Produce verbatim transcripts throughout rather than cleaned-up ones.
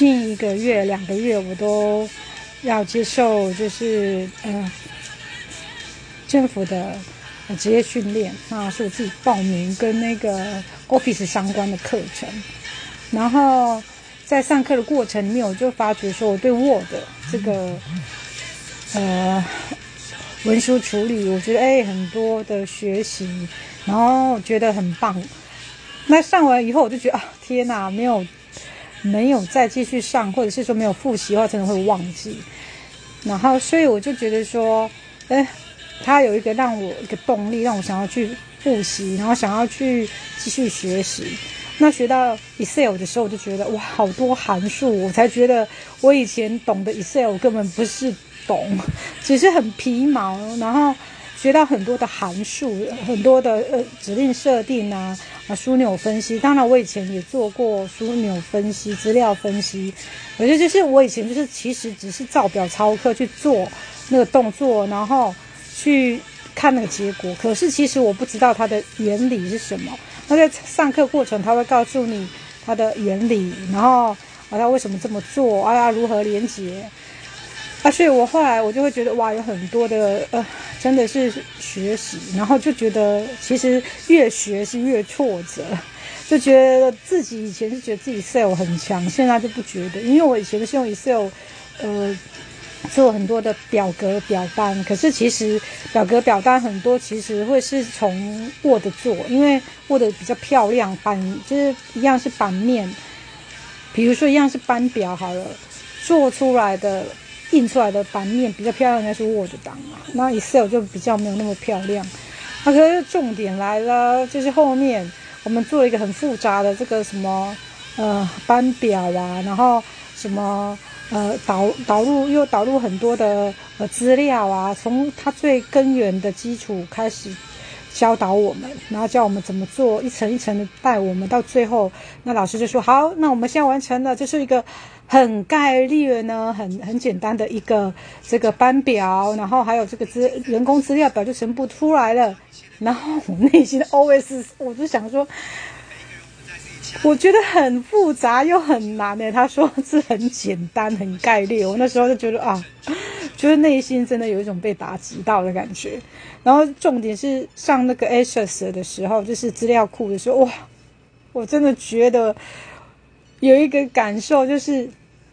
近一个月、两个月，我都要接受就是呃政府的职业训练，那是我自己报名跟那个 Office 相关的课程。然后在上课的过程里面，我就发觉说我对 Word 这个呃文书处理，我觉得哎很多的学习，然后觉得很棒。那上完以后，我就觉得啊天哪，没有没有再继续上，或者是说没有复习的话，真的会忘记。然后所以我就觉得说，哎，它有一个让我一个动力，让我想要去复习，然后想要去继续学习。那学到 Excel 的时候，我就觉得哇，好多函数，我才觉得我以前懂的 Excel 根本不是懂，只是很皮毛。然后学到很多的函数，很多的呃指令设定啊，啊枢纽分析。当然，我以前也做过枢纽分析、资料分析。我觉得就是我以前就是其实只是照表操课去做那个动作，然后去看那个结果。可是其实我不知道它的原理是什么。那在上课过程，他会告诉你它的原理，然后啊，他为什么这么做，啊，要如何连结啊，所以我后来我就会觉得哇，有很多的呃，真的是学习，然后就觉得其实越学是越挫折，就觉得自己以前是觉得自己 Excel 很强，现在就不觉得，因为我以前是用 Excel 呃。做很多的表格表单，可是其实表格表单很多其实会是从 Word 做，因为 Word 比较漂亮，版就是一样是版面，比如说一样是班表好了，做出来的印出来的版面比较漂亮，应该是 Word 档嘛，那 Excel 就比较没有那么漂亮。那可是重点来了，就是后面我们做了一个很复杂的这个什么呃班表啊，然后什么。呃，导导入又导入很多的呃资料啊，从它最根源的基础开始教导我们，然后教我们怎么做，一层一层的带我们，到最后，那老师就说好，那我们现在完成了，这是一个很概略呢，很很简单的一个这个班表，然后还有这个资人工资料表就全部出来了，然后我内心的 O S 我就想说。我觉得很复杂又很难诶，他说是很简单很概略，我那时候就觉得啊，觉得内心真的有一种被打击到的感觉。然后重点是上那个 Access 的时候，就是资料库的时候，哇，我真的觉得有一个感受就是，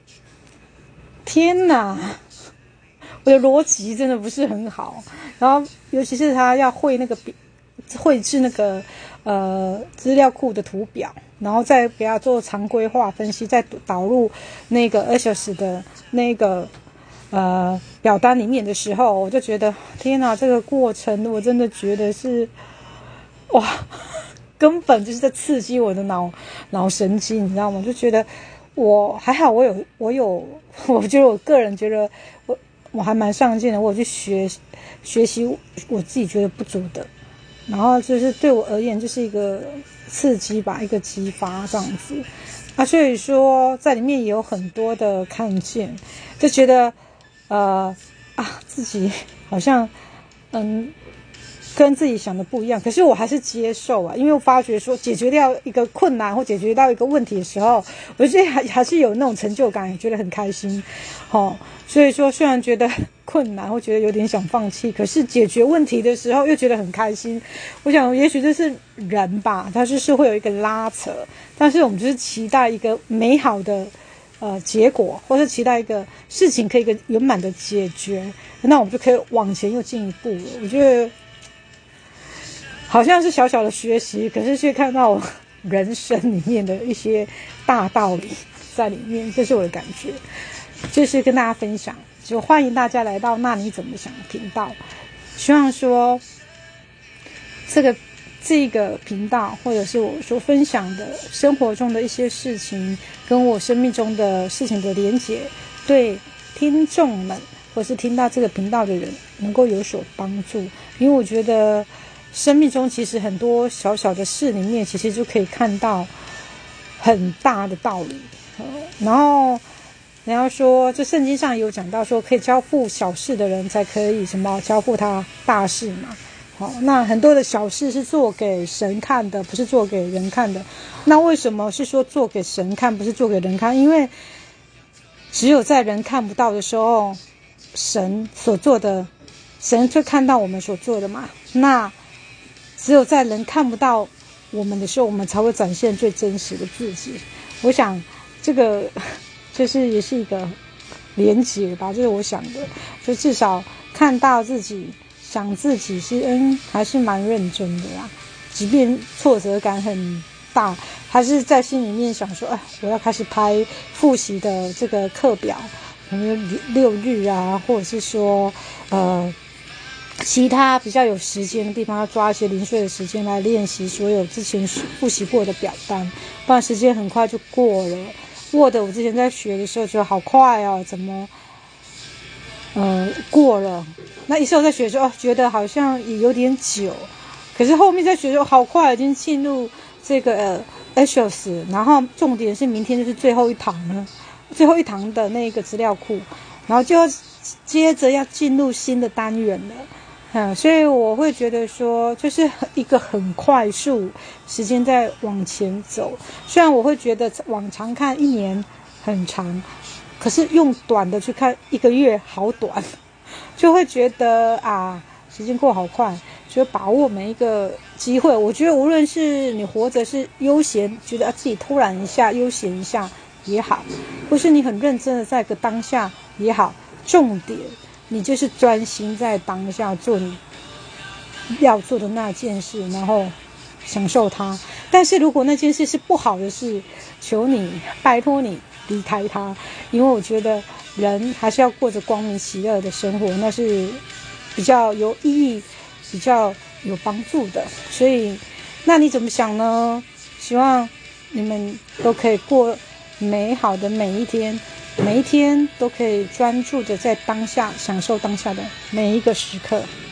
天哪，我的逻辑真的不是很好。然后尤其是他要绘那个绘制那个呃资料库的图表。然后再给它做常规化分析，再导入那个 Access 的那个呃表单里面的时候，我就觉得天哪，这个过程我真的觉得是哇，根本就是在刺激我的脑脑神经，你知道吗？就觉得我还好，我有我有，我觉得我个人觉得我我还蛮上进的，我有去学学习我自己觉得不足的，然后就是对我而言就是一个。刺激吧，一个激发这样子啊，所以说在里面也有很多的看见，就觉得呃啊自己好像嗯跟自己想的不一样，可是我还是接受啊，因为我发觉说解决掉一个困难或解决到一个问题的时候，我觉得还还是有那种成就感，觉得很开心，哦，所以说虽然觉得困难或觉得有点想放弃，可是解决问题的时候又觉得很开心。我想也许这是人吧，他就是会有一个拉扯，但是我们就是期待一个美好的呃结果，或是期待一个事情可以一个圆满的解决，那我们就可以往前又进一步了。我觉得好像是小小的学习，可是却看到人生里面的一些大道理在里面，这是我的感觉，就是跟大家分享。就欢迎大家来到那你怎么想频道，希望说这个这个频道或者是我所分享的生活中的一些事情跟我生命中的事情的连结，对听众们或是听到这个频道的人能够有所帮助。因为我觉得生命中其实很多小小的事里面其实就可以看到很大的道理，然后人家说这圣经上有讲到说可以交付小事的人才可以什么交付他大事嘛。好，那很多的小事是做给神看的，不是做给人看的。那为什么是说做给神看不是做给人看？因为只有在人看不到的时候，神所做的，神会看到我们所做的嘛。那只有在人看不到我们的时候，我们才会展现最真实的自己。我想这个就是也是一个连结吧，这是我想的，就至少看到自己，想自己是嗯还是蛮认真的啦，即便挫折感很大，还是在心里面想说，哎，我要开始拍复习的这个课表，可能六日啊，或者是说呃其他比较有时间的地方，要抓一些零碎的时间来练习所有之前复习过的表单，不然时间很快就过了。Word 我之前在学的时候觉得好快哦，怎么呃过了？那一时候在学的时候，哦，觉得好像也有点久，可是后面在学的时候好快，已经进入这个呃 Axios， 然后重点是明天就是最后一堂了，最后一堂的那个资料库，然后就要接着要进入新的单元了。嗯，所以我会觉得说，就是一个很快速，时间在往前走。虽然我会觉得往常看一年很长，可是用短的去看一个月好短，就会觉得啊，时间过好快，就把握每一个机会。我觉得无论是你活着是悠闲，觉得自己偷懒一下、悠闲一下也好，或是你很认真的在个当下也好，重点。你就是专心在当下做你要做的那件事，然后享受它。但是如果那件事是不好的事，求你拜托你离开它，因为我觉得人还是要过着光明喜乐的生活，那是比较有意义、比较有帮助的。所以那你怎么想呢？希望你们都可以过美好的每一天，每一天都可以专注的在当下，享受当下的每一个时刻。